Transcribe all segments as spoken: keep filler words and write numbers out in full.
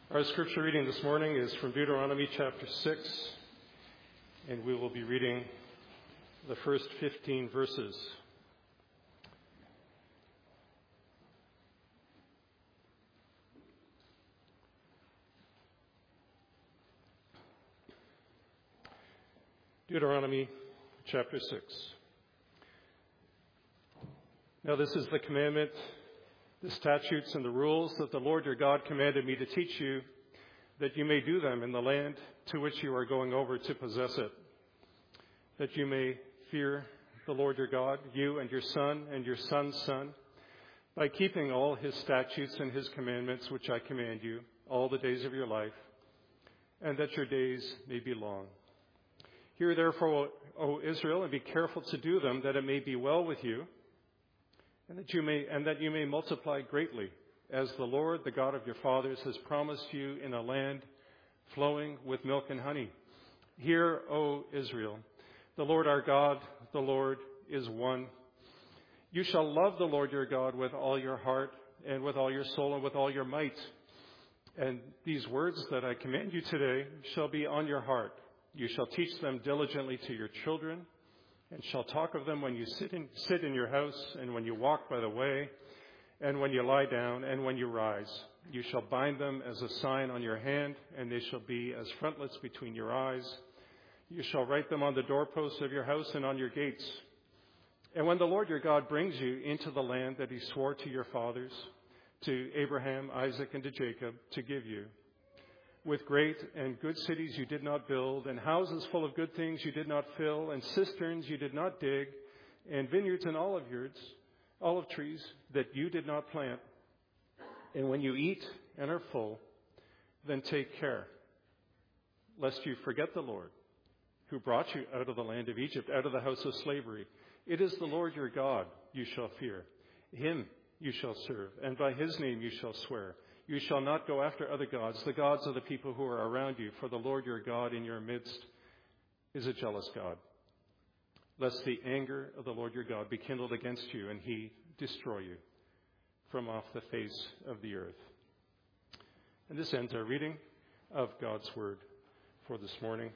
Our scripture reading this morning is from Deuteronomy chapter six, and we will be reading the first fifteen verses. Deuteronomy chapter six. Now this is the commandment, the statutes and the rules that the Lord your God commanded me to teach you, that you may do them in the land to which you are going over to possess it, that you may fear the Lord your God, you and your son and your son's son, by keeping all his statutes and his commandments which I command you all the days of your life, and that your days may be long. Hear therefore, O Israel, and be careful to do them, that it may be well with you, and that you may and that you may multiply greatly, as the Lord, the God of your fathers, has promised you in a land flowing with milk and honey. Hear, O Israel, the Lord our God, the Lord is one. You shall love the Lord your God with all your heart and with all your soul and with all your might. And these words that I command you today shall be on your heart. You shall teach them diligently to your children, and shall talk of them when you sit in, sit in your house, and when you walk by the way, and when you lie down, and when you rise. You shall bind them as a sign on your hand, and they shall be as frontlets between your eyes. You shall write them on the doorposts of your house and on your gates. And when the Lord your God brings you into the land that he swore to your fathers, to Abraham, Isaac, and to Jacob, to give you, with great and good cities you did not build, and houses full of good things you did not fill, and cisterns you did not dig, and vineyards and olive yards, olive trees that you did not plant. And when you eat and are full, then take care, lest you forget the Lord, who brought you out of the land of Egypt, out of the house of slavery. It is the Lord your God you shall fear. Him you shall serve, and by his name you shall swear. You shall not go after other gods, the gods of the people who are around you, for the Lord your God in your midst is a jealous God, lest the anger of the Lord your God be kindled against you, and he destroy you from off the face of the earth. And this ends our reading of God's word for this morning.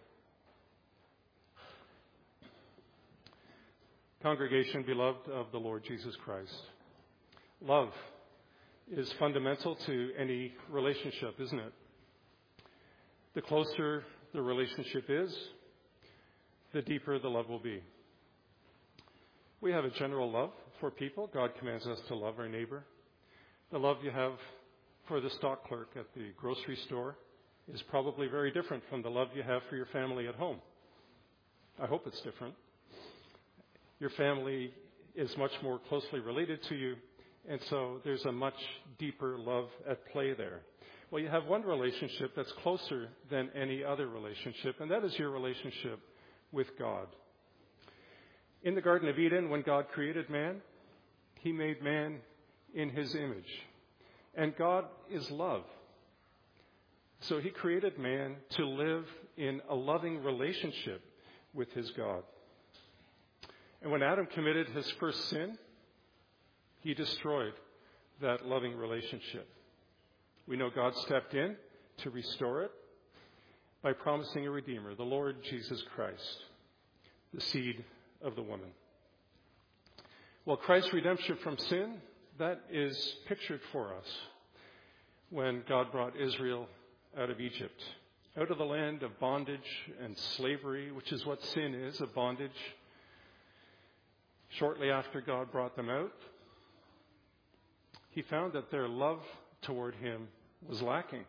Congregation, beloved of the Lord Jesus Christ, love is fundamental to any relationship, isn't it? The closer the relationship is, the deeper the love will be. We have a general love for people. God commands us to love our neighbor. The love you have for the stock clerk at the grocery store is probably very different from the love you have for your family at home. I hope it's different. Your family is much more closely related to you, and so there's a much deeper love at play there. Well, you have one relationship that's closer than any other relationship, and that is your relationship with God. In the Garden of Eden, when God created man, he made man in his image. And God is love. So he created man to live in a loving relationship with his God. And when Adam committed his first sin, he destroyed that loving relationship. We know God stepped in to restore it by promising a Redeemer, the Lord Jesus Christ, the seed of the woman. Well, Christ's redemption from sin, that is pictured for us when God brought Israel out of Egypt, out of the land of bondage and slavery, which is what sin is, a bondage. Shortly after God brought them out, he found that their love toward him was lacking.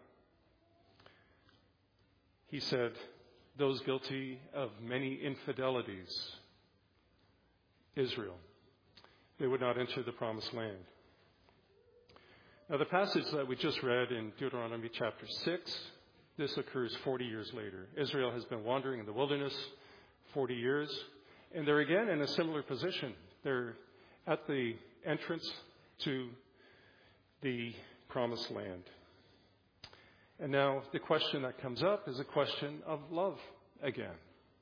He said, those guilty of many infidelities, Israel, they would not enter the promised land. Now, the passage that we just read in Deuteronomy chapter six, this occurs forty years later. Israel has been wandering in the wilderness forty years, and they're again in a similar position. They're at the entrance to the promised land. And now the question that comes up is a question of love again.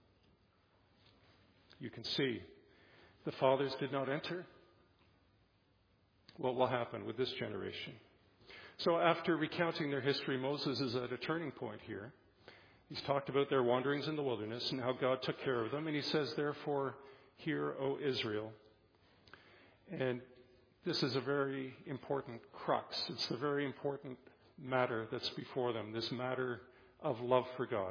You can see the fathers did not enter. What will happen with this generation? So after recounting their history, Moses is at a turning point here. He's talked about their wanderings in the wilderness and how God took care of them. And he says, therefore, hear, O Israel. And this is a very important crux. It's the very important matter that's before them, this matter of love for God.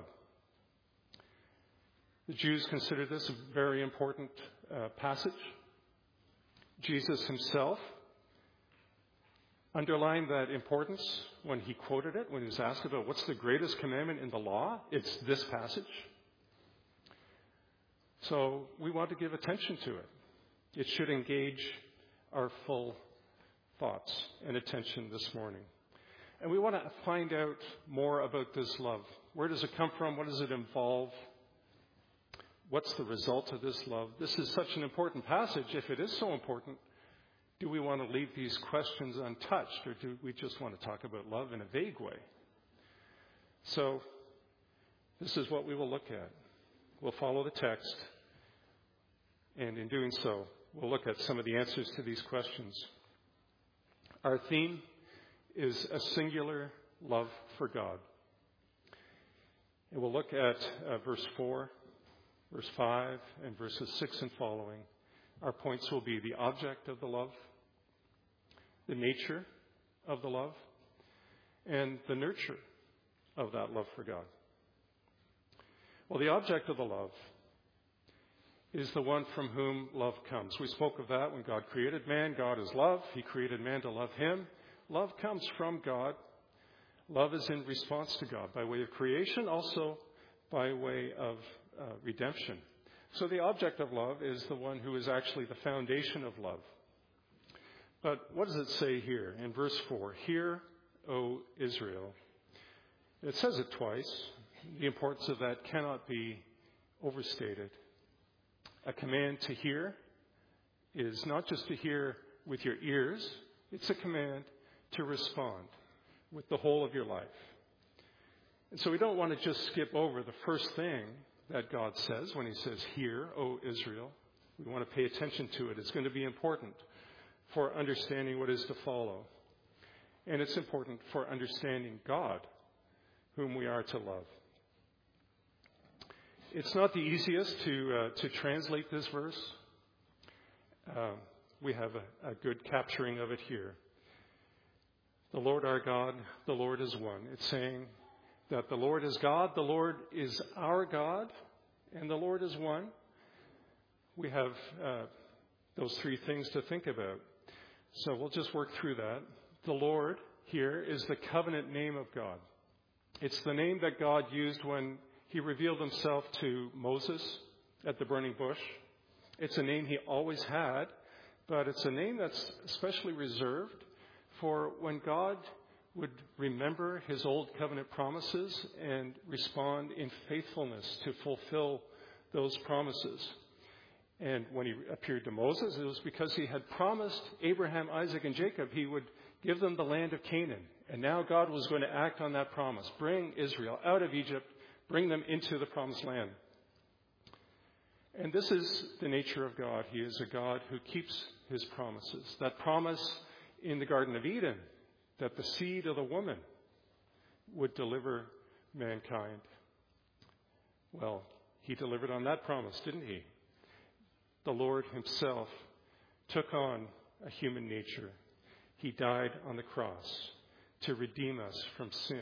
The Jews consider this a very important uh, passage. Jesus himself underlined that importance when he quoted it, when he was asked about what's the greatest commandment in the law. It's this passage. So we want to give attention to it. It should engage our full thoughts and attention this morning. And we want to find out more about this love. Where does it come from? What does it involve? What's the result of this love? This is such an important passage. If it is so important, do we want to leave these questions untouched, or do we just want to talk about love in a vague way? So this is what we will look at. We'll follow the text, and in doing so, we'll look at some of the answers to these questions. Our theme is a singular love for God. And we'll look at uh, verse four, verse five, and verses six and following. Our points will be the object of the love, the nature of the love, and the nurture of that love for God. Well, the object of the love is the one from whom love comes. We spoke of that when God created man. God is love. He created man to love him. Love comes from God. Love is in response to God by way of creation, also by way of uh, redemption. So the object of love is the one who is actually the foundation of love. But what does it say here in verse four? Hear, O Israel. It says it twice. The importance of that cannot be overstated. A command to hear is not just to hear with your ears. It's a command to respond with the whole of your life. And so we don't want to just skip over the first thing that God says when he says, hear, O Israel. We want to pay attention to it. It's going to be important for understanding what is to follow. And it's important for understanding God, whom we are to love. It's not the easiest to uh, to translate this verse. Uh, we have a, a good capturing of it here. The Lord our God, the Lord is one. It's saying that the Lord is God, the Lord is our God, and the Lord is one. We have uh, those three things to think about. So we'll just work through that. The Lord here is the covenant name of God. It's the name that God used when he revealed himself to Moses at the burning bush. It's a name he always had, but it's a name that's especially reserved for when God would remember his old covenant promises and respond in faithfulness to fulfill those promises. And when he appeared to Moses, it was because he had promised Abraham, Isaac, and Jacob he would give them the land of Canaan. And now God was going to act on that promise. Bring Israel out of Egypt, bring them into the promised land. And this is the nature of God. He is a God who keeps his promises. That promise in the Garden of Eden, that the seed of the woman would deliver mankind. Well, he delivered on that promise, didn't he? The Lord himself took on a human nature. He died on the cross to redeem us from sin.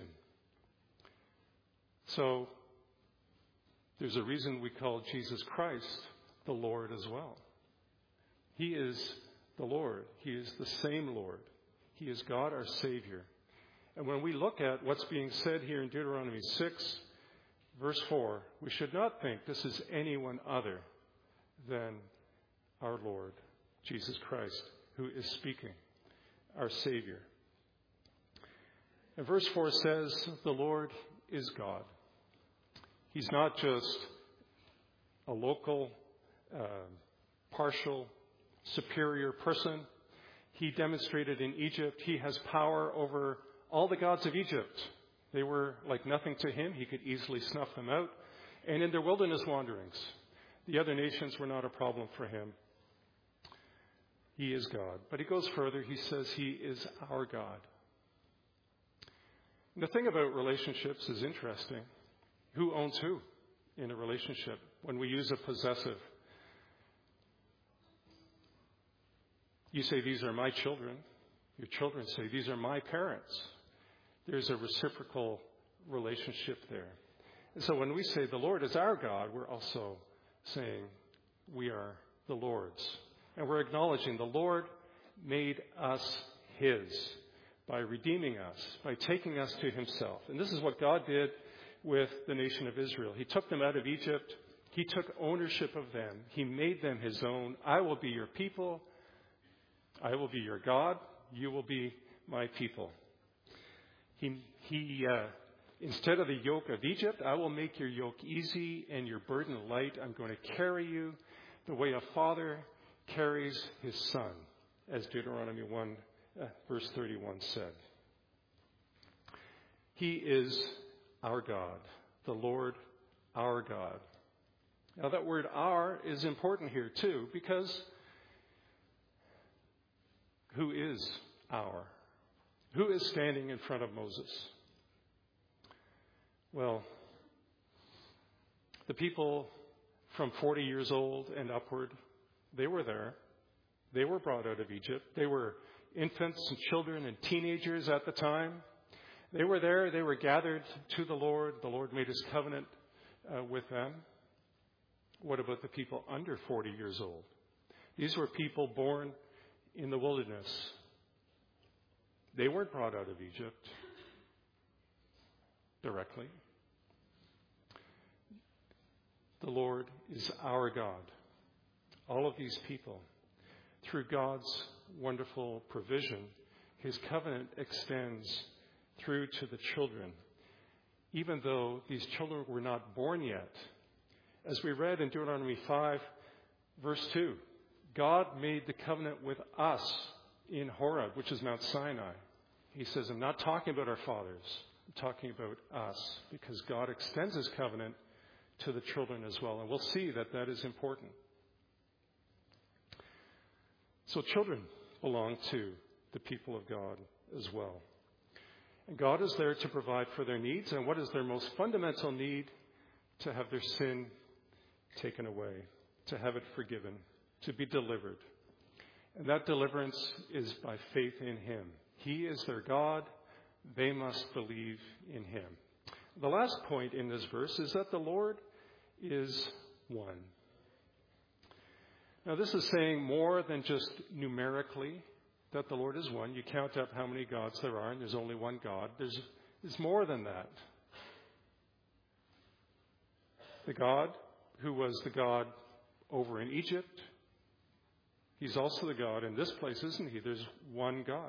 So there's a reason we call Jesus Christ the Lord as well. He is the Lord. He is the same Lord. He is God, our Savior. And when we look at what's being said here in Deuteronomy six, verse four, we should not think this is anyone other than our Lord, Jesus Christ, who is speaking, our Savior. And verse four says, the Lord is God. He's not just a local, uh, partial, superior person. He demonstrated in Egypt he has power over all the gods of Egypt. They were like nothing to him. He could easily snuff them out. And in their wilderness wanderings, the other nations were not a problem for him. He is God. But he goes further. He says he is our God. The thing about relationships is interesting. Who owns who in a relationship when we use a possessive? You say, these are my children. Your children say, these are my parents. There's a reciprocal relationship there. And so when we say the Lord is our God, we're also saying we are the Lord's. And we're acknowledging the Lord made us his by redeeming us, by taking us to himself. And this is what God did with the nation of Israel. He took them out of Egypt. He took ownership of them. He made them his own. I will be your people. I will be your God. You will be my people. He, he uh, instead of the yoke of Egypt, I will make your yoke easy and your burden light. I'm going to carry you the way a father carries his son, as Deuteronomy one, uh, verse thirty-one said. He is our God, the Lord our God. Now that word our is important here too, because who is our? Who is standing in front of Moses? Well, the people from forty years old and upward, they were there. They were brought out of Egypt. They were infants and children and teenagers at the time. They were there. They were gathered to the Lord. The Lord made his covenant uh, with them. What about the people under forty years old? These were people born in the wilderness. They weren't brought out of Egypt directly. The Lord is our God. All of these people, through God's wonderful provision, his covenant extends through to the children, even though these children were not born yet. As we read in Deuteronomy five, verse two, God made the covenant with us in Horeb, which is Mount Sinai. He says, I'm not talking about our fathers. I'm talking about us, because God extends his covenant to the children as well. And we'll see that that is important. So children belong to the people of God as well. And God is there to provide for their needs. And what is their most fundamental need? To have their sin taken away, to have it forgiven, to be delivered. And that deliverance is by faith in him. He is their God. They must believe in him. The last point in this verse is that the Lord is one. Now, this is saying more than just numerically that the Lord is one. You count up how many gods there are, and there's only one God. There's, there's more than that. The God who was the God over in Egypt, he's also the God in this place, isn't he? There's one God.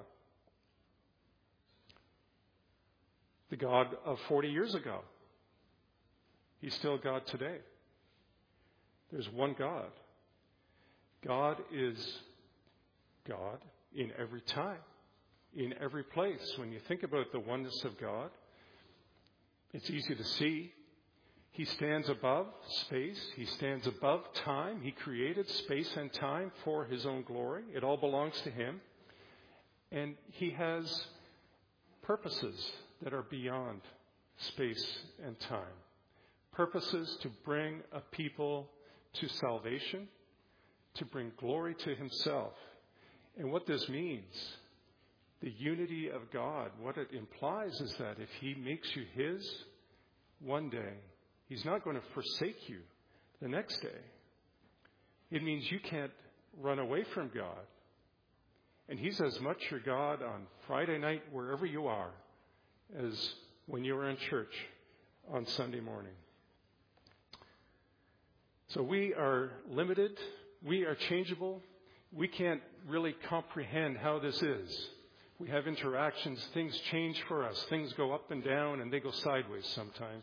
The God of forty years ago, he's still God today. There's one God. God is God in every time, in every place. When you think about the oneness of God, it's easy to see. He stands above space. He stands above time. He created space and time for his own glory. It all belongs to him. And he has purposes that are beyond space and time. Purposes to bring a people to salvation, to bring glory to himself. And what this means, the unity of God, what it implies is that if he makes you his, one day, he's not going to forsake you the next day. It means you can't run away from God. And he's as much your God on Friday night, wherever you are, as when you were in church on Sunday morning. So we are limited. We are changeable. We can't really comprehend how this is. We have interactions. Things change for us. Things go up and down, and they go sideways sometimes.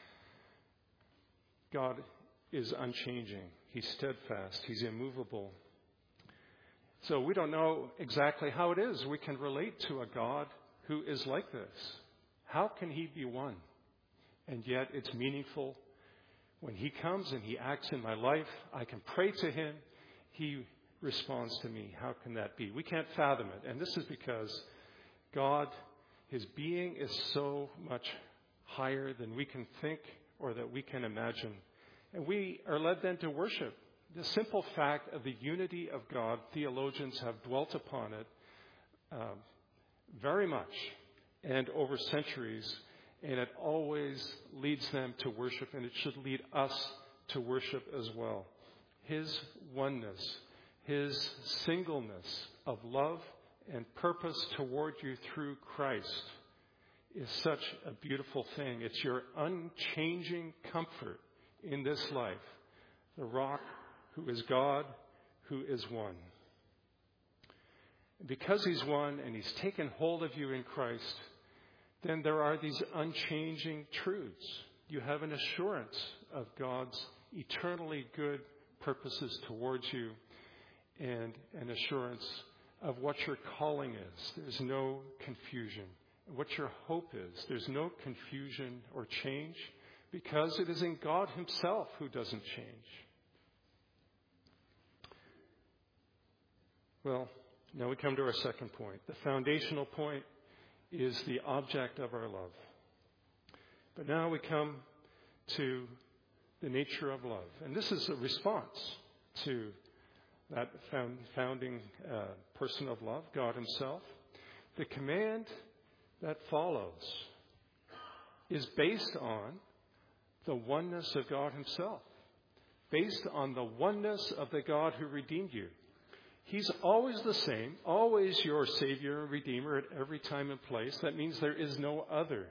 God is unchanging. He's steadfast. He's immovable. So we don't know exactly how it is we can relate to a God who is like this. How can he be one? And yet it's meaningful. When he comes and he acts in my life, I can pray to him. He responds to me. How can that be? We can't fathom it. And this is because God His being is so much higher than we can think or that we can imagine. And we are led then to worship. The simple fact of the unity of God, theologians have dwelt upon it uh, very much and over centuries, and it always leads them to worship, and it should lead us to worship as well. His oneness, His singleness of love and purpose toward you through Christ is such a beautiful thing. It's your unchanging comfort in this life, the rock who is God, who is one. And because He's one and He's taken hold of you in Christ, then there are these unchanging truths. You have an assurance of God's eternally good purposes towards you and an assurance of what your calling is. There's no confusion. What your hope is. There's no confusion or change because it is in God Himself who doesn't change. Well, now we come to our second point. The foundational point is the object of our love. But now we come to the nature of love. And this is a response to that found, founding uh, person of love, God Himself. The command that follows is based on the oneness of God Himself, based on the oneness of the God who redeemed you. He's always the same, always your Savior and Redeemer at every time and place. That means there is no other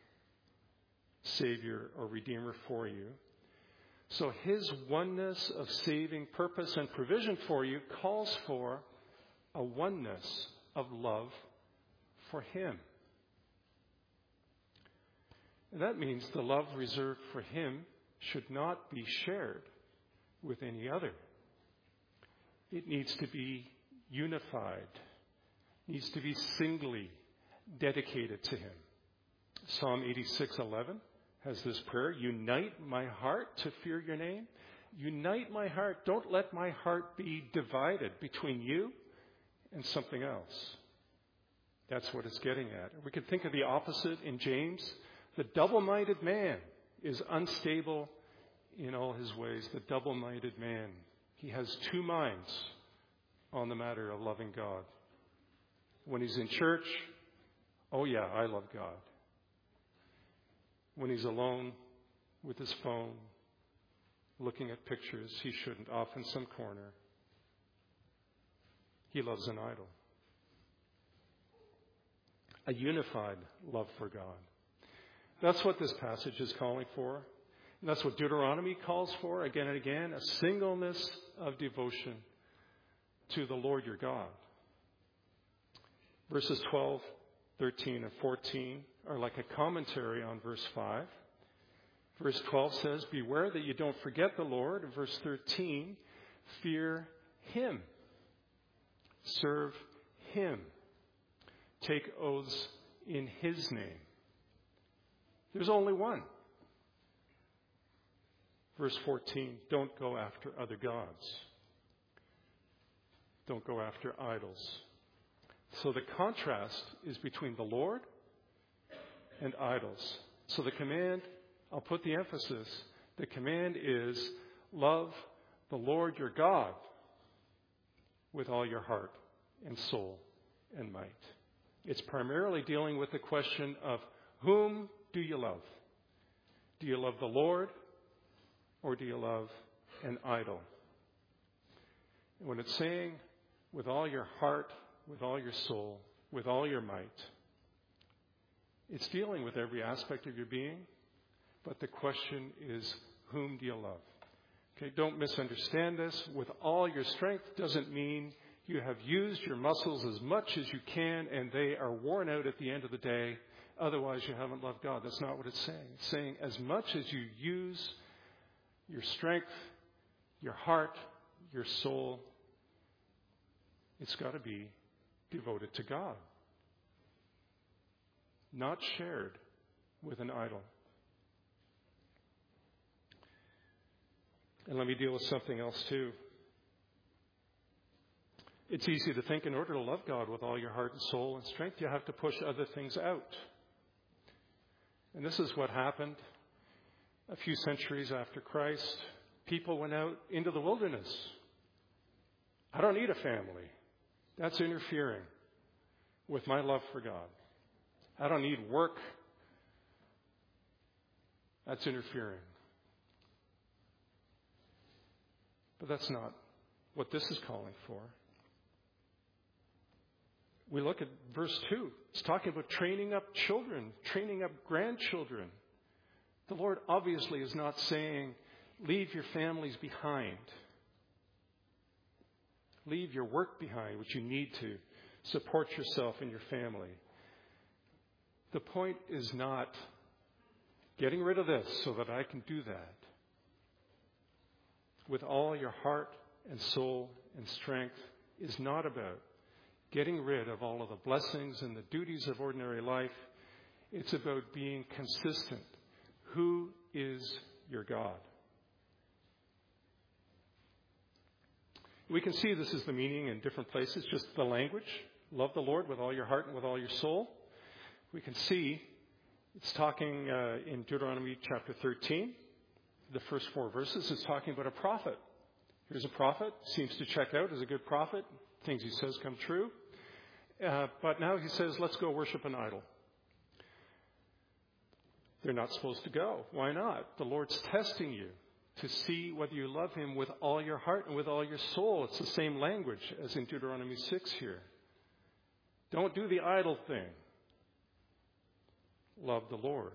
Savior or Redeemer for you. So His oneness of saving purpose and provision for you calls for a oneness of love for Him. And that means the love reserved for Him should not be shared with any other. It needs to be unified, needs to be singly dedicated to Him. Psalm eighty-six eleven has this prayer: unite my heart to fear your name. Unite my heart. Don't let my heart be divided between you and something else. That's what it's getting at. We could think of the opposite in James. The double-minded man is unstable in all his ways. The double-minded man. He has two minds on the matter of loving God. When he's in church, oh yeah, I love God. When he's alone with his phone, looking at pictures he shouldn't, off in some corner, he loves an idol. A unified love for God. That's what this passage is calling for. And that's what Deuteronomy calls for again and again, a singleness of devotion to the Lord your God. Verses twelve, thirteen, and fourteen are like a commentary on verse five. Verse twelve says, beware that you don't forget the Lord. And verse thirteen, fear Him. Serve Him. Take oaths in His name. There's only one. Verse fourteen, don't go after other gods. Don't go after idols. So the contrast is between the Lord and idols. So the command, I'll put the emphasis, the command is love the Lord your God with all your heart and soul and might. It's primarily dealing with the question of whom do you love? Do you love the Lord? Or do you love an idol? And when it's saying with all your heart, with all your soul, with all your might, it's dealing with every aspect of your being, but the question is, whom do you love? Okay, don't misunderstand this. With all your strength doesn't mean you have used your muscles as much as you can and they are worn out at the end of the day. Otherwise, you haven't loved God. That's not what it's saying. It's saying as much as you use your strength, your heart, your soul, it's got to be devoted to God. Not shared with an idol. And let me deal with something else too. It's easy to think in order to love God with all your heart and soul and strength, you have to push other things out. And this is what happened a few centuries after Christ. People went out into the wilderness. I don't need a family. That's interfering with my love for God. I don't need work. That's interfering. But that's not what this is calling for. We look at verse two. It's talking about training up children, training up grandchildren. The Lord obviously is not saying, leave your families behind. Leave your work behind, which you need to support yourself and your family. The point is not getting rid of this so that I can do that. With all your heart and soul and strength is not about getting rid of all of the blessings and the duties of ordinary life. It's about being consistent. Who is your God? We can see this is the meaning in different places, just the language. Love the Lord with all your heart and with all your soul. We can see it's talking uh, in Deuteronomy chapter thirteen, the first four verses. It's talking about a prophet. Here's a prophet, seems to check out as a good prophet. Things he says come true. Uh, but now he says, let's go worship an idol. They're not supposed to go. Why not? The Lord's testing you to see whether you love him with all your heart and with all your soul. It's the same language as in Deuteronomy six here. Don't do the idol thing. Love the Lord.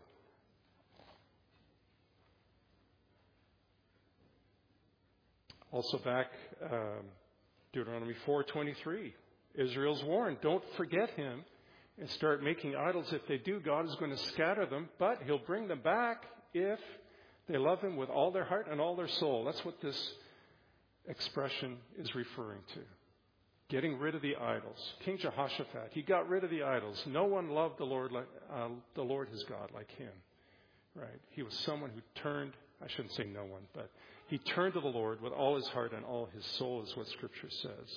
Also back, um, Deuteronomy four twenty-three. Israel's warned, don't forget him and start making idols. If they do, God is going to scatter them, but he'll bring them back if they love him with all their heart and all their soul. That's what this expression is referring to. Getting rid of the idols. King Jehoshaphat, he got rid of the idols. No one loved the Lord like uh, the Lord his God like him. Right? He was someone who turned, I shouldn't say no one, but he turned to the Lord with all his heart and all his soul is what Scripture says.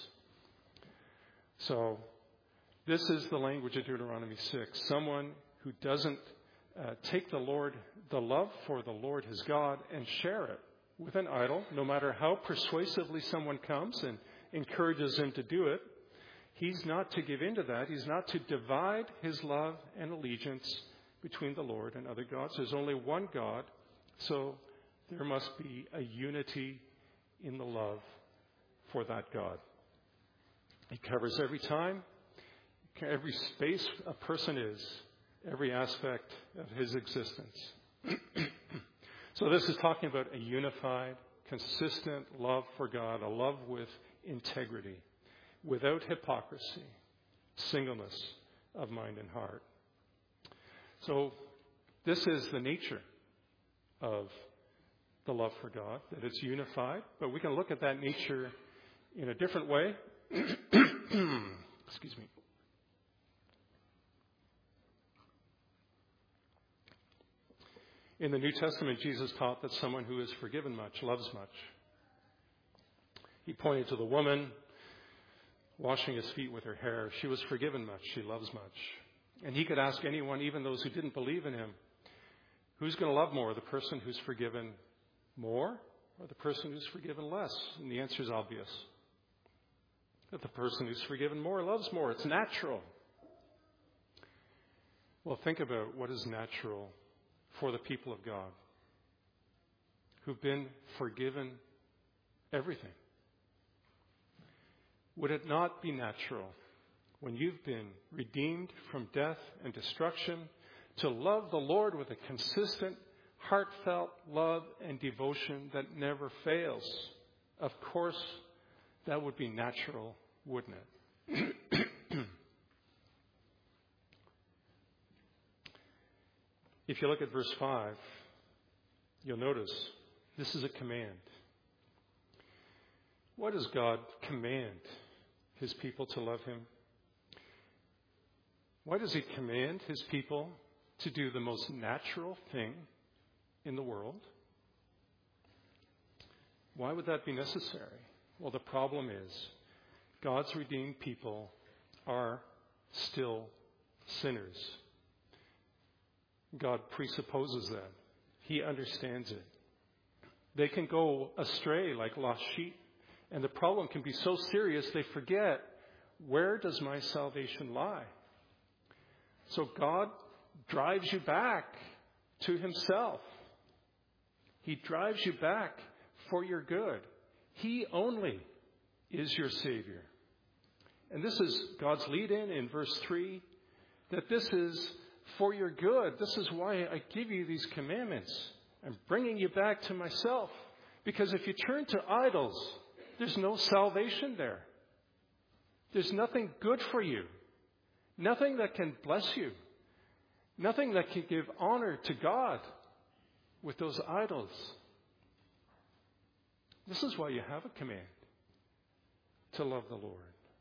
So this is the language of Deuteronomy six. Someone who doesn't uh, take the Lord, the love for the Lord his God, and share it with an idol, no matter how persuasively someone comes and encourages him to do it. He's not to give in to that. He's not to divide his love and allegiance between the Lord and other gods. There's only one God, so there must be a unity in the love for that God. He covers every time, every space a person is, every aspect of his existence. So this is talking about a unified, consistent love for God, a love with integrity, without hypocrisy, singleness of mind and heart. So this is the nature of the love for God, that it's unified, but we can look at that nature in a different way. Excuse me. In the New Testament, Jesus taught that someone who is forgiven much loves much. He pointed to the woman washing his feet with her hair. She was forgiven much. She loves much. And he could ask anyone, even those who didn't believe in him, who's going to love more, the person who's forgiven more or the person who's forgiven less? And the answer is obvious. That the person who's forgiven more loves more. It's natural. Well, think about what is natural for the people of God who've been forgiven everything. Would it not be natural, when you've been redeemed from death and destruction, to love the Lord with a consistent, heartfelt love and devotion that never fails? Of course, that would be natural, wouldn't it? If you look at verse five, you'll notice this is a command. Why does God command his people to love him? Why does he command his people to do the most natural thing in the world? Why would that be necessary? Well, the problem is God's redeemed people are still sinners. God presupposes that. He understands it. They can go astray like lost sheep, and the problem can be so serious they forget, where does my salvation lie? So God drives you back to himself. He drives you back for your good. He only is your Savior. And this is God's lead-in in verse three, that this is for your good. This is why I give you these commandments. I'm bringing you back to myself. Because if you turn to idols, there's no salvation there. There's nothing good for you. Nothing that can bless you. Nothing that can give honor to God with those idols. This is why you have a command to love the Lord.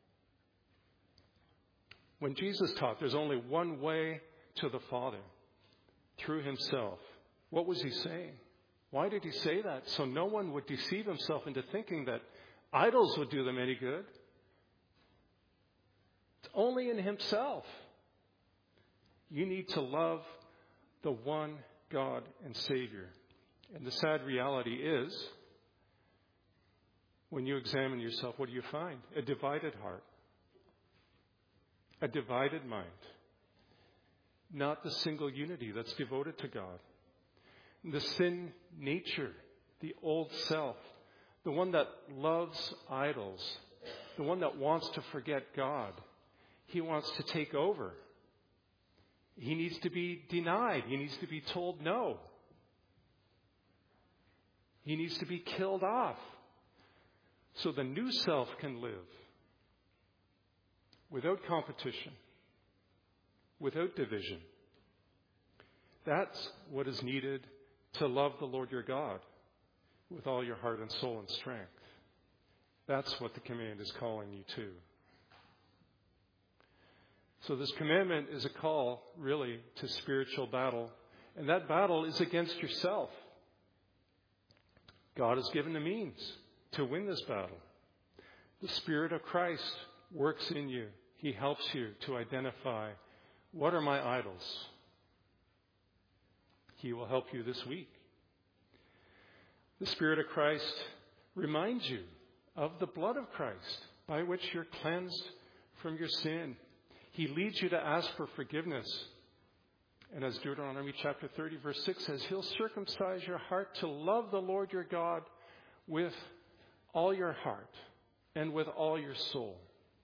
When Jesus taught there's only one way to the Father, through himself, what was he saying? Why did he say that? So no one would deceive himself into thinking that idols would do them any good. It's only in himself. You need to love the one God and Savior. And the sad reality is, when you examine yourself, what do you find? A divided heart. A divided mind. Not the single unity that's devoted to God. The sin nature, the old self, the one that loves idols, the one that wants to forget God, he wants to take over. He needs to be denied. He needs to be told no. He needs to be killed off so the new self can live without competition, without division. That's what is needed to love the Lord your God with all your heart and soul and strength. That's what the command is calling you to. So this commandment is a call, really, to spiritual battle. And that battle is against yourself. God has given the means to win this battle. The Spirit of Christ works in you. He helps you to identify, what are my idols? He will help you this week. The Spirit of Christ reminds you of the blood of Christ by which you're cleansed from your sin. He leads you to ask for forgiveness. And as Deuteronomy chapter thirty verse six says, he'll circumcise your heart to love the Lord your God with all your heart and with all your soul.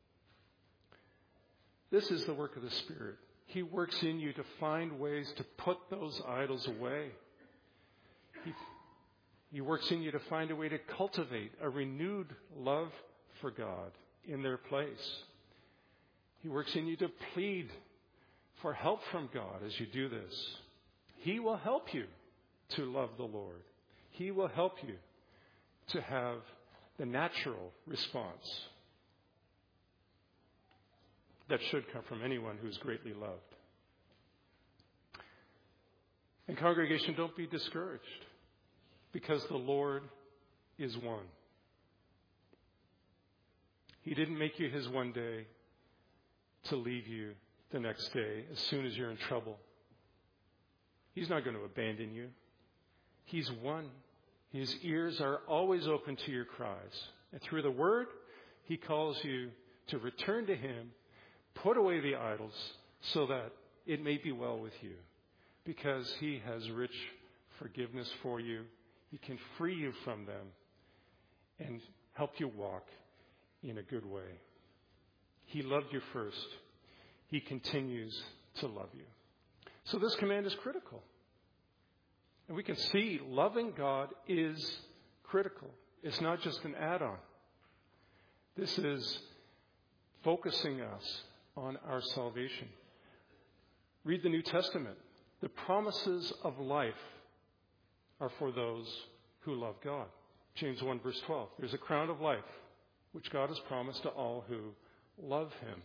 This is the work of the Spirit. He works in you to find ways to put those idols away. He, he works in you to find a way to cultivate a renewed love for God in their place. He works in you to plead for help from God as you do this. He will help you to love the Lord. He will help you to have the natural response that should come from anyone who's greatly loved. And congregation, don't be discouraged, because the Lord is one. He didn't make you his one day to leave you the next day as soon as you're in trouble. He's not going to abandon you. He's one. His ears are always open to your cries. And through the word, he calls you to return to him, put away the idols so that it may be well with you, because he has rich forgiveness for you. He can free you from them and help you walk in a good way. He loved you first. He continues to love you. So this command is critical. And we can see loving God is critical. It's not just an add-on. This is focusing us on our salvation. Read the New Testament. The promises of life are for those who love God. James one verse twelve. There's a crown of life which God has promised to all who love him.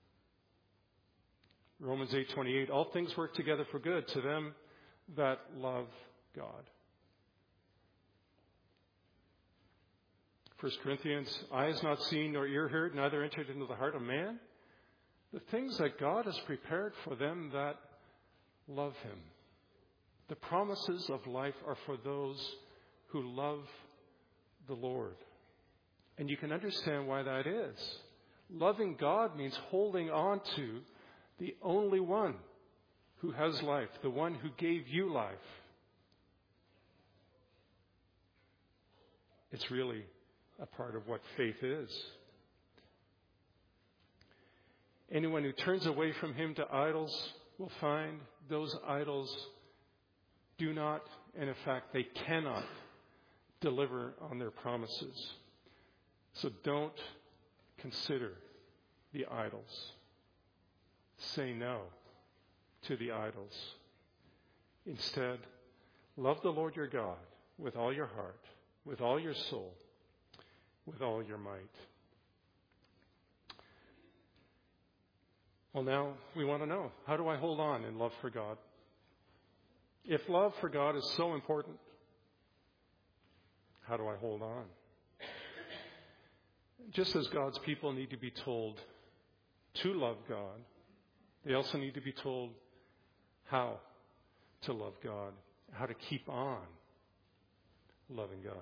Romans eight twenty-eight. All things work together for good to them that love God. First Corinthians, eye has not seen nor ear heard, neither entered into the heart of man, the things that God has prepared for them that love him. The promises of life are for those who love the Lord. And you can understand why that is. Loving God means holding on to the only one who has life, the one who gave you life. It's really a part of what faith is. Anyone who turns away from him to idols will find those idols do not, and in fact, they cannot deliver on their promises. So don't consider the idols. Say no to the idols. Instead, love the Lord your God with all your heart, with all your soul, with all your might. Well, now we want to know, how do I hold on in love for God? If love for God is so important, how do I hold on? Just as God's people need to be told to love God, they also need to be told how to love God, how to keep on loving God.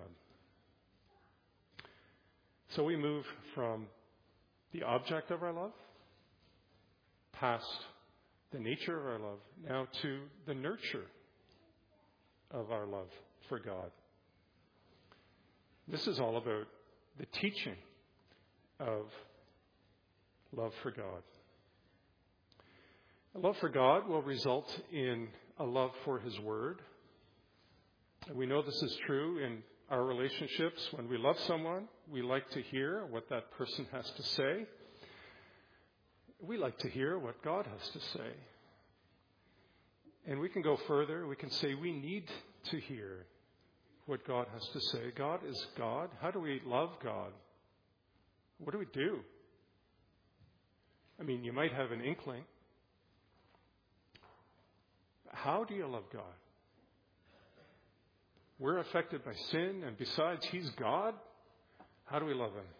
So we move from the object of our love, past the nature of our love, now to the nurture of our love for God. This is all about the teaching of love for God. A love for God will result in a love for His Word. And we know this is true in our relationships. When we love someone, we like to hear what that person has to say. We like to hear what God has to say. And we can go further. We can say we need to hear what God has to say. God is God. How do we love God? What do we do? I mean, you might have an inkling. How do you love God? We're affected by sin, and besides, He's God. How do we love Him?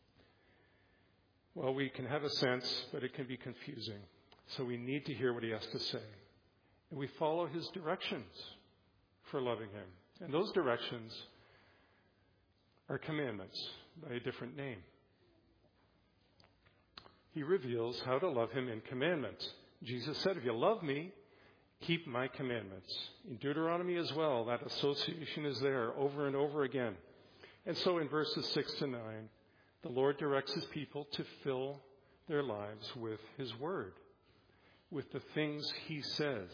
Well, we can have a sense, but it can be confusing. So we need to hear what He has to say. And we follow His directions for loving Him. And those directions are commandments by a different name. He reveals how to love Him in commandments. Jesus said, if you love me, keep my commandments. In Deuteronomy as well, that association is there over and over again. And so in verses six to nine, the Lord directs His people to fill their lives with His Word, with the things He says.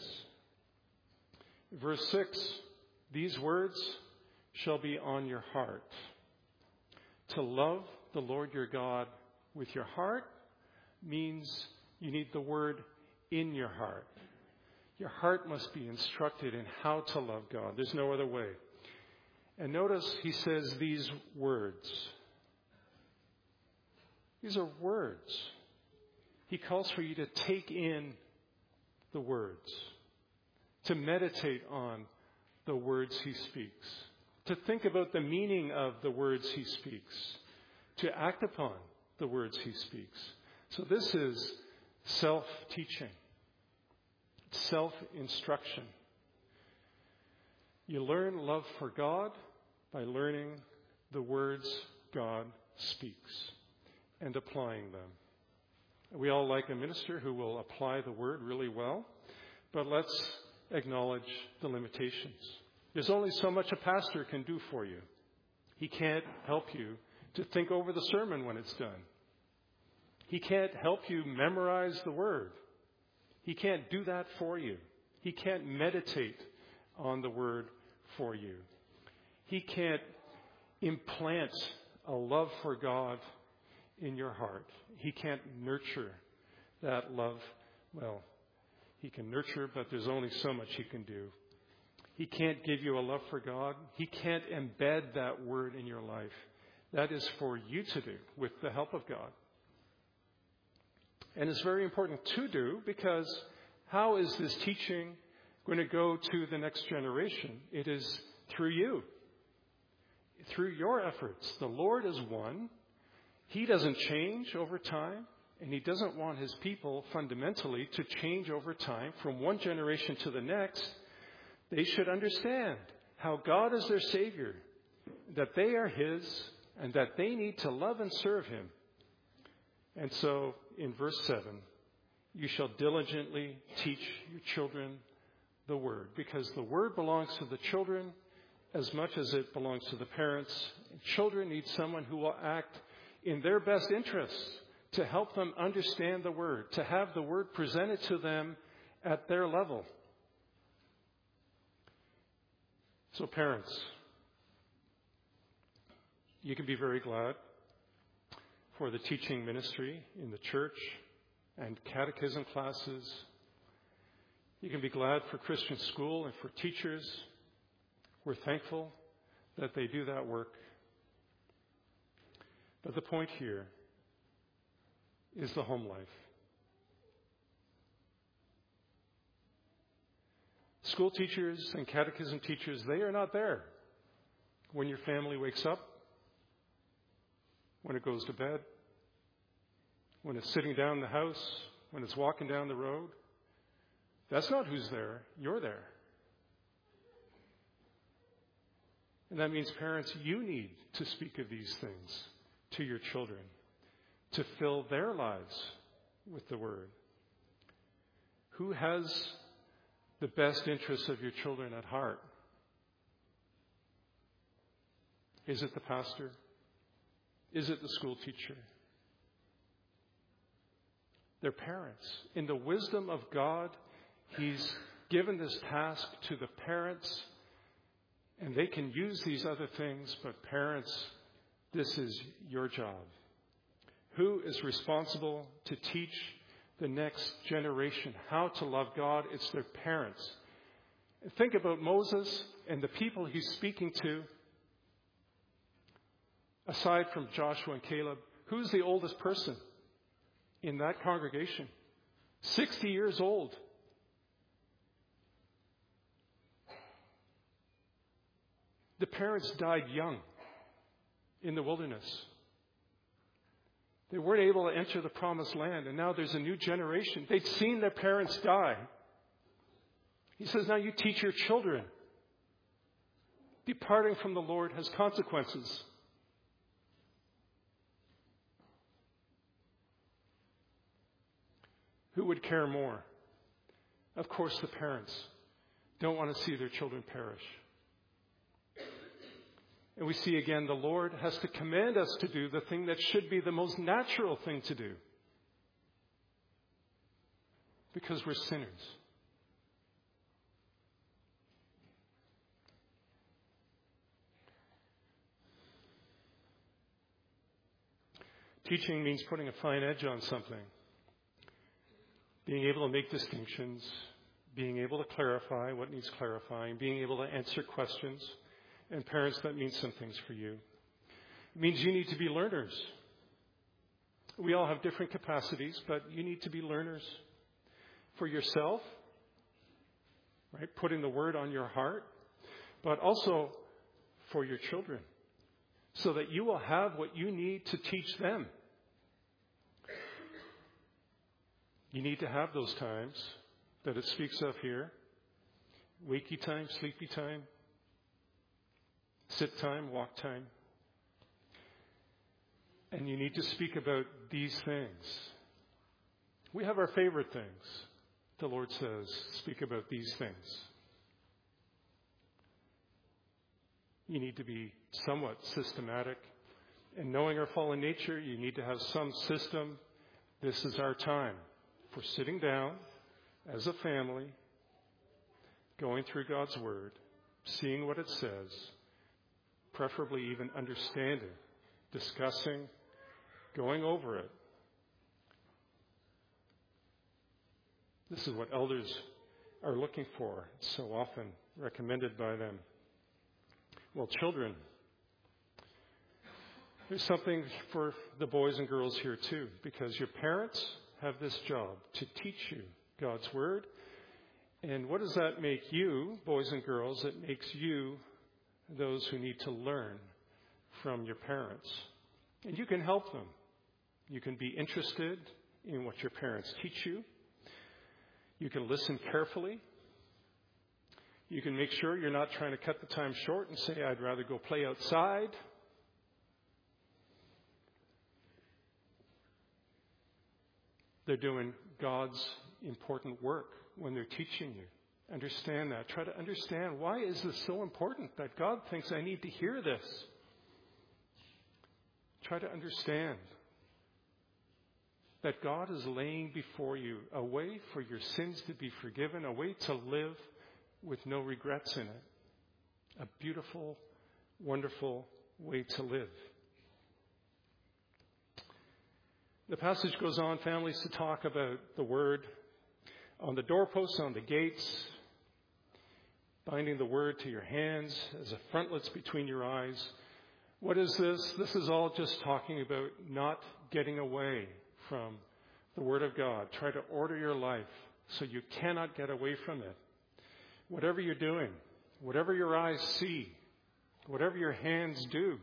Verse six, these words shall be on your heart. To love the Lord your God with your heart means you need the Word in your heart. Your heart must be instructed in how to love God. There's no other way. And notice He says these words. These are words. He calls for you to take in the words, to meditate on the words He speaks, to think about the meaning of the words He speaks, to act upon the words He speaks. So this is self-teaching, self-instruction. You learn love for God by learning the words God speaks and applying them. We all like a minister who will apply the word really well, but let's acknowledge the limitations. There's only so much a pastor can do for you. He can't help you to think over the sermon when it's done. He can't help you memorize the word. He can't do that for you. He can't meditate on the word for you. He can't implant a love for God in your heart. He can't nurture that love. Well, He can nurture, but there's only so much He can do. He can't give you a love for God. He can't embed that word in your life. That is for you to do with the help of God. And it's very important to do, because how is this teaching going to go to the next generation? It is through you. through your efforts. The Lord is one. He doesn't change over time, and he doesn't want his people fundamentally to change over time from one generation to the next. They should understand how God is their Savior, that they are his, and that they need to love and serve him. And so, in verse seven, you shall diligently teach your children the word, because the word belongs to the children as much as it belongs to the parents. Children need someone who will act in their best interests to help them understand the word, to have the word presented to them at their level. So parents, you can be very glad for the teaching ministry in the church and catechism classes. You can be glad for Christian school and for teachers. We're thankful that they do that work. But the point here is the home life. School teachers and catechism teachers, they are not there when your family wakes up, when it goes to bed, when it's sitting down in the house, when it's walking down the road. That's not who's there. You're there. And that means, parents, you need to speak of these things to your children, to fill their lives with the word. Who has the best interests of your children at heart? Is it the pastor? Is it the school teacher? Their parents. In the wisdom of God, he's given this task to the parents, and they can use these other things, but parents, this is your job. Who is responsible to teach the next generation how to love God? It's their parents. And think about Moses and the people he's speaking to. Aside from Joshua and Caleb, who's the oldest person in that congregation? sixty years old. The parents died young in the wilderness. They weren't able to enter the promised land, and now there's a new generation. They'd seen their parents die. He says, now you teach your children. Departing from the Lord has consequences. Who would care more? Of course, the parents don't want to see their children perish. And we see again, the Lord has to command us to do the thing that should be the most natural thing to do. Because we're sinners. Teaching means putting a fine edge on something. Being able to make distinctions, being able to clarify what needs clarifying, being able to answer questions. And parents, that means some things for you. It means you need to be learners. We all have different capacities, but you need to be learners for yourself, right? Putting the word on your heart, but also for your children, so that you will have what you need to teach them. You need to have those times that it speaks of here. Wakey time, sleepy time, sit time, walk time. And you need to speak about these things. We have our favorite things. The Lord says, speak about these things. You need to be somewhat systematic. And knowing our fallen nature, you need to have some system. This is our time for sitting down as a family, going through God's Word, seeing what it says, preferably even understanding, discussing, going over it. This is what elders are looking for, so often recommended by them. Well, children, there's something for the boys and girls here too, because your parents have this job to teach you God's Word. And what does that make you, boys and girls? It makes you those who need to learn from your parents. And you can help them. You can be interested in what your parents teach you. You can listen carefully. You can make sure you're not trying to cut the time short and say, I'd rather go play outside. They're doing God's important work when they're teaching you. Understand that. Try to understand, why is this so important that God thinks I need to hear this? Try to understand that God is laying before you a way for your sins to be forgiven, a way to live with no regrets in it. A beautiful, wonderful way to live. The passage goes on, families, to talk about the word on the doorposts, on the gates, binding the word to your hands as a frontlets between your eyes. What is this? This is all just talking about not getting away from the Word of God. Try to order your life so you cannot get away from it. Whatever you're doing, whatever your eyes see, whatever your hands do,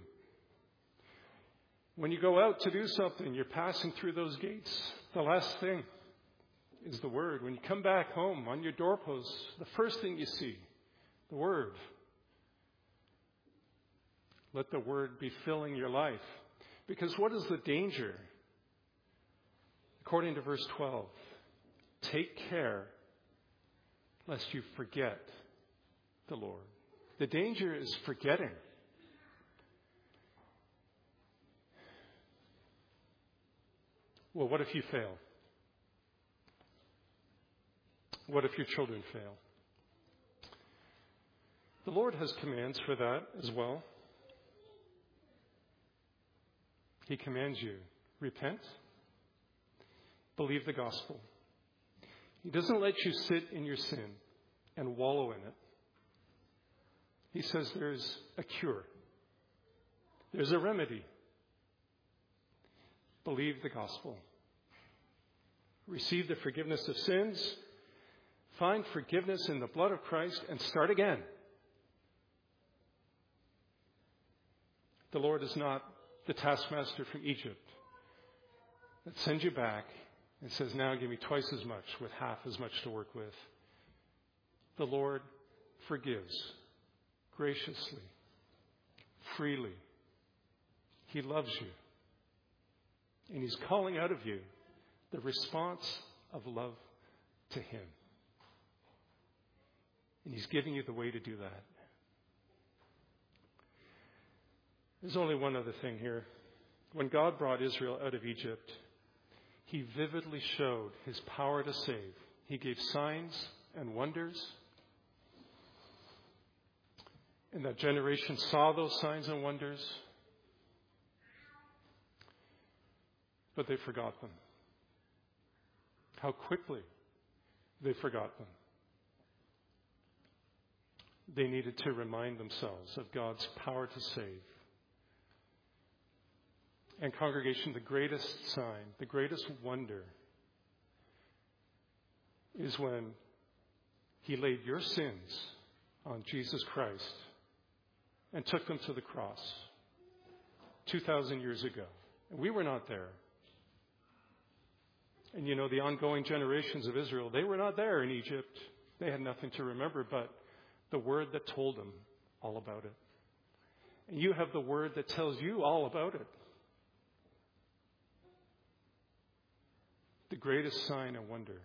when you go out to do something, you're passing through those gates. The last thing is the Word. When you come back home on your doorposts, the first thing you see, the Word. Let the Word be filling your life. Because what is the danger? According to verse twelve, take care lest you forget the Lord. The danger is forgetting. Well, what if you fail? What if your children fail? The Lord has commands for that as well. He commands you, repent, believe the gospel. He doesn't let you sit in your sin and wallow in it. He says there's a cure. There's a remedy. Believe the gospel. Receive the forgiveness of sins. Find forgiveness in the blood of Christ and start again. The Lord is not the taskmaster from Egypt that sends you back and says, now give me twice as much with half as much to work with. The Lord forgives graciously, freely. He loves you. And He's calling out of you the response of love to Him. And He's giving you the way to do that. There's only one other thing here. When God brought Israel out of Egypt, He vividly showed His power to save. He gave signs and wonders. And that generation saw those signs and wonders, but they forgot them. How quickly they forgot them. They needed to remind themselves of God's power to save. And congregation, the greatest sign, the greatest wonder is when He laid your sins on Jesus Christ and took them to the cross two thousand years ago. And we were not there. And you know, the ongoing generations of Israel, they were not there in Egypt. They had nothing to remember but the word that told them all about it. And you have the word that tells you all about it. The greatest sign and wonder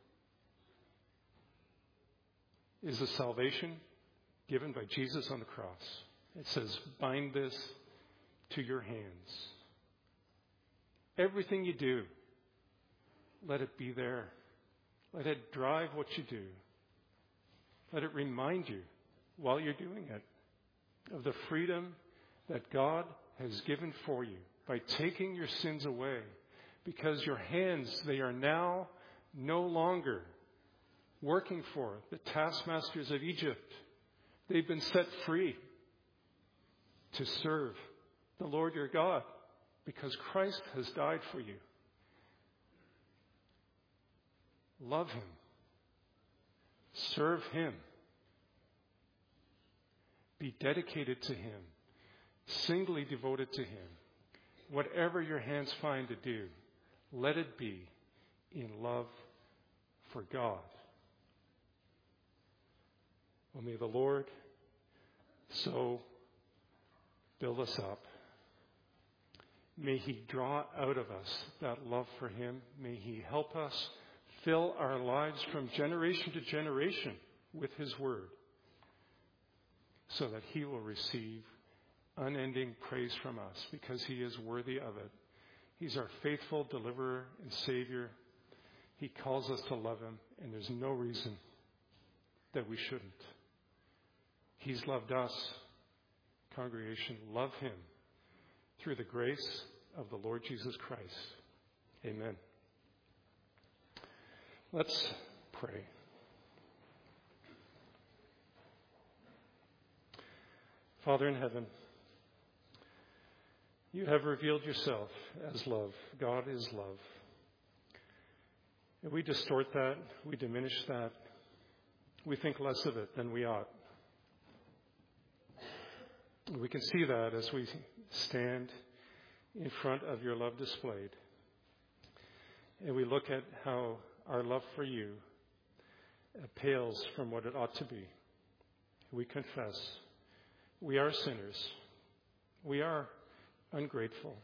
is the salvation given by Jesus on the cross. It says, bind this to your hands. Everything you do, let it be there. Let it drive what you do. Let it remind you, while you're doing it, of the freedom that God has given for you by taking your sins away. Because your hands, they are now no longer working for the taskmasters of Egypt. They've been set free to serve the Lord your God because Christ has died for you. Love Him. Serve Him. Be dedicated to Him. singly devoted to him. Whatever your hands find to do, let it be in love for God. Well, may the Lord so build us up. May he draw out of us that love for him. May he help us fill our lives from generation to generation with his word, so that he will receive unending praise from us, because he is worthy of it. He's our faithful deliverer and Savior. He calls us to love him, and there's no reason that we shouldn't. He's loved us. Congregation, love him through the grace of the Lord Jesus Christ. Amen. Let's pray. Father in heaven, you have revealed yourself as love. God is love. And we distort that, we diminish that, we think less of it than we ought. We can see that as we stand in front of your love displayed. And we look at how our love for you pales from what it ought to be. We confess we are sinners. We are ungrateful.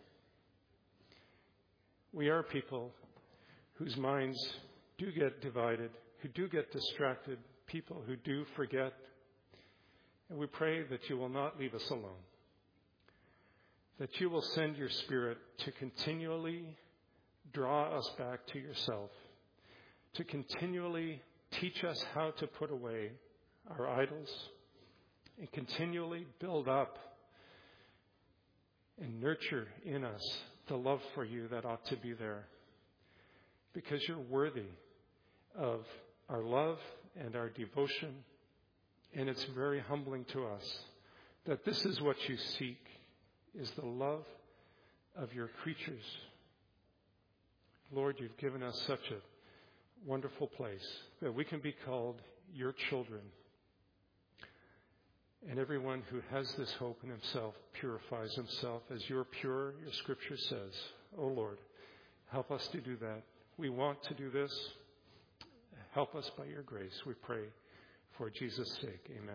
We are people whose minds do get divided, who do get distracted, people who do forget. And we pray that you will not leave us alone, that you will send your Spirit to continually draw us back to yourself, to continually teach us how to put away our idols, and continually build up and nurture in us the love for you that ought to be there, because you're worthy of our love and our devotion. And it's very humbling to us that this is what you seek, is the love of your creatures. Lord, you've given us such a wonderful place that we can be called your children. And everyone who has this hope in himself purifies himself as you're pure, your scripture says. Oh Lord, help us to do that. We want to do this. Help us by your grace, we pray. For Jesus' sake, amen.